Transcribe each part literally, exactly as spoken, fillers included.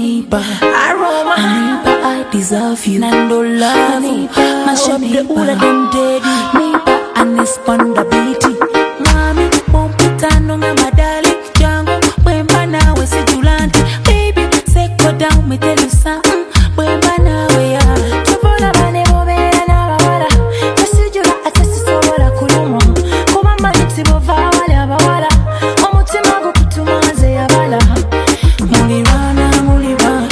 neighbor, aroma, my neighbor, I deserve you. Nando love, mash up the all of them daddy. Neighbor and respondability. Mami, pompitano nga madali jango. Wemba nawe si julanti. Baby, say go down, me tell you something. Wemba nawe ya. Tupola bane bobera na bawala. Kasi jula atasi sobola kuluma. Kuma maniti bova wale abawala. Omutima go kutumaze yabala. Mulibana, mulibana.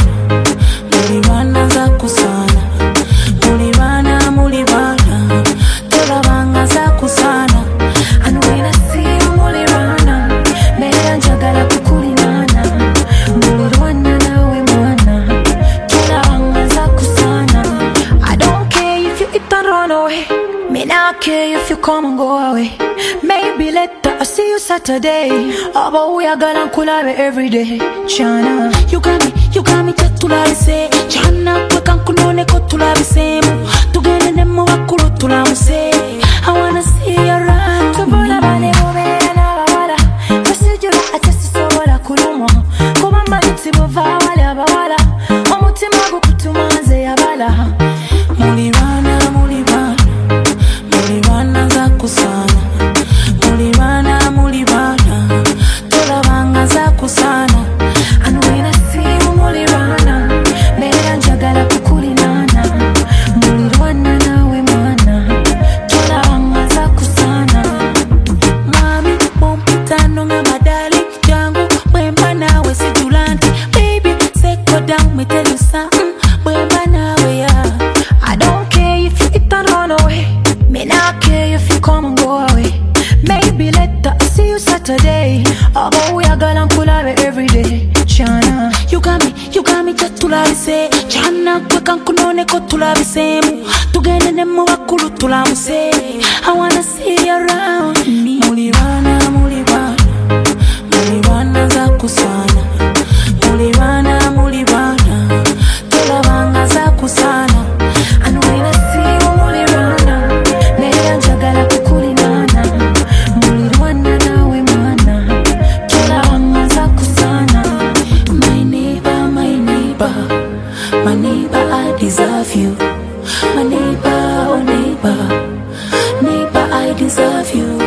Mulibana za kusana. Mulibana, mulibana. Tola banga za kusana. And when I see you mulibana, mera njagala kukulinana. Mulirwana nawe mwana. Tola banga za kusana. I don't care if you hit and run away. Me not care if you come and go away. Maybe later I see you Saturday. Oh, but we are gonna collab every day. Chana, you got me, you got me chatula se. Chana, we can kunone kotula se. Tugene nemo wakuru tula se. I wanna see you around. Tupola bane bobera na bawala. Kasijura atasi sobola kuluma. Kuma maniti bova wale abawala. Omutima go kutumaze yabala. Mulibana, mulibana. Mulibana za kusana. Mulibana, mulibana. Tola banga za kusana. And when I see you mulibana, mera njagala kukulinana. Mulirwana nawe mwana. Tola banga za kusana. Mami, pompitano nga madali jangu. Wemba nawe si julanti. Baby, say go down, me tell you something. Wemba nawe ya. I don't care if you hit and run away. Me not care if you come and go away. Maybe later I see you Saturday. Oh, but we are gonna collab every day. Chana, you got me, you got me chatula se. Chana, we can kunone kotula se. Tugene nemo wakulu tula se. I wanna see you around. Mulibana, mulibana. Mulibana za kusana. Mulibana, mulibana. Tola banga za kusana. And when I see you mulibana, mera njagala kukulinana. Mulirwana nawe mwana. Tola banga za kusana. My neighbor, my neighbor. My neighbor, I deserve you. My neighbor, oh neighbor. Neighbor, I deserve you.